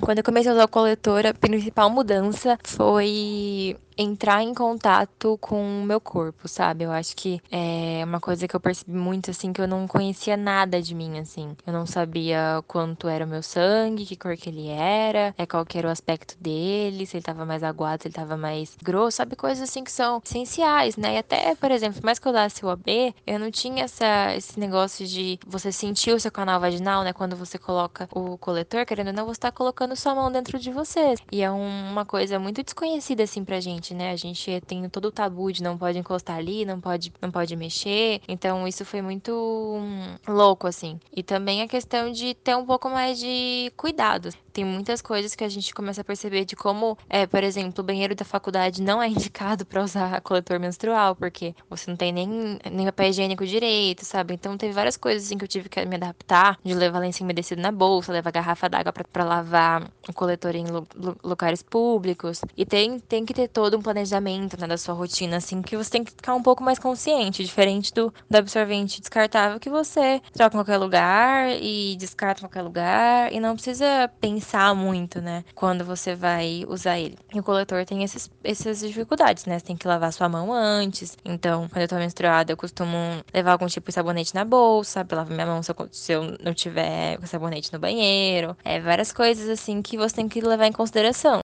Quando eu comecei a usar o coletor, a principal mudança foi entrar em contato com o meu corpo, sabe? Eu acho que é uma coisa que eu percebi muito, assim, que eu não conhecia nada de mim, assim. Eu não sabia quanto era o meu sangue, que cor que ele era, qual que era o aspecto dele, se ele tava mais aguado, se ele tava mais grosso, sabe? Coisas assim que são essenciais, né? E até, por exemplo, por mais que eu usasse o AB, eu não tinha esse negócio de você sentir o seu canal vaginal, né? Quando você coloca o coletor, querendo ou não, você tá colocando sua mão dentro de você. E é uma coisa muito desconhecida, assim, pra gente, né? A gente tem todo o tabu de não pode encostar ali, não pode mexer. Então, isso foi muito louco, assim. E também a questão de ter um pouco mais de cuidado. Tem muitas coisas que a gente começa a perceber de como, por exemplo, o banheiro da faculdade não é indicado pra usar coletor menstrual, porque você não tem nem papel higiênico direito, sabe? Então teve várias coisas assim que eu tive que me adaptar, de levar lenço umedecido na bolsa, levar garrafa d'água pra lavar o coletor em locais públicos. E tem que ter todo um planejamento, né, da sua rotina, assim, que você tem que ficar um pouco mais consciente, diferente do absorvente descartável que você troca em qualquer lugar e descarta em qualquer lugar e não precisa pensar muito, né, quando você vai usar ele. E o coletor tem essas dificuldades, né? Você tem que lavar sua mão antes. Então, quando eu tô menstruada, eu costumo levar algum tipo de sabonete na bolsa pra lavar minha mão se eu não tiver com sabonete no banheiro. Várias coisas assim que você tem que levar em consideração.